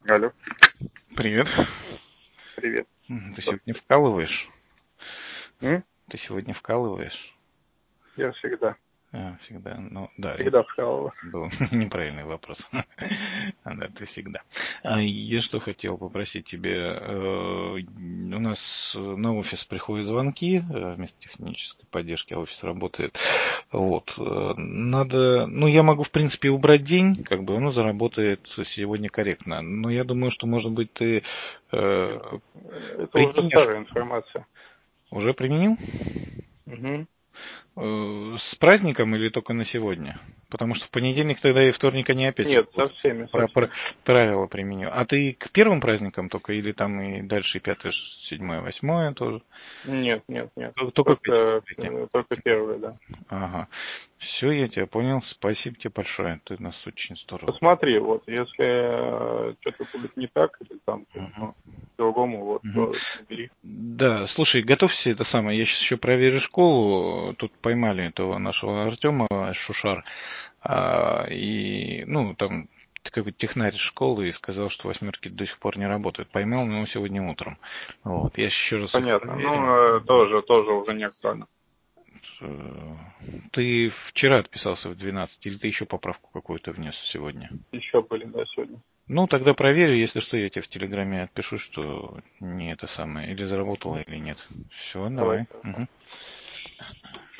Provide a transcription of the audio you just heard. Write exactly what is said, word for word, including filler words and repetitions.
Алло, Привет. привет. М, Ты сегодня вкалываешь? М? Ты сегодня вкалываешь? Я всегда, А, всегда. Ну, да, и всегда вкалываю. был неправильный вопрос. А, Да, ты всегда. А я что хотел попросить тебе. э, У нас на офис приходят звонки э, вместо технической поддержки, а офис работает. Вот. э, Надо, ну, я могу, в принципе, убрать день, как бы, оно заработает сегодня корректно. Но я думаю, что, может быть, ты э, Это уже применишь. старая информация. Уже применил? Мгм. Э, С праздником или только на сегодня? Потому что в понедельник тогда и вторник они опять Нет, со работают. всеми, со Про, про- всеми. правила применю. А ты к первым праздникам только или там и дальше и пятое, седьмое, восьмое тоже? Нет, нет, нет. Только только к этим Только, событиям. э, только первые, да. Ага. Все, я тебя понял. Спасибо тебе большое. Ты нас очень здорово. Посмотри, вот, если э, что-то будет не так, или там, Мгм. ну, по-другому, вот, Мгм. то набери. Да, слушай, готовься это самое. Я сейчас еще проверю школу. Тут поймали этого нашего Артема Шушар. А, и, ну, там какой-то технарь из школы и сказал, что восьмерки до сих пор не работают. Поймал его сегодня утром. Вот. Я еще раз их Понятно. проверю. Ну, э, тоже, тоже уже не актуально. Э, Ты вчера отписался в двенадцать, или ты еще поправку какую-то внес сегодня? Еще были, да, сегодня. Ну, тогда проверю, если что, я тебе в Телеграме отпишу, что не это самое, или заработало, или нет. Все, Давай, давай. хорошо. Мгм.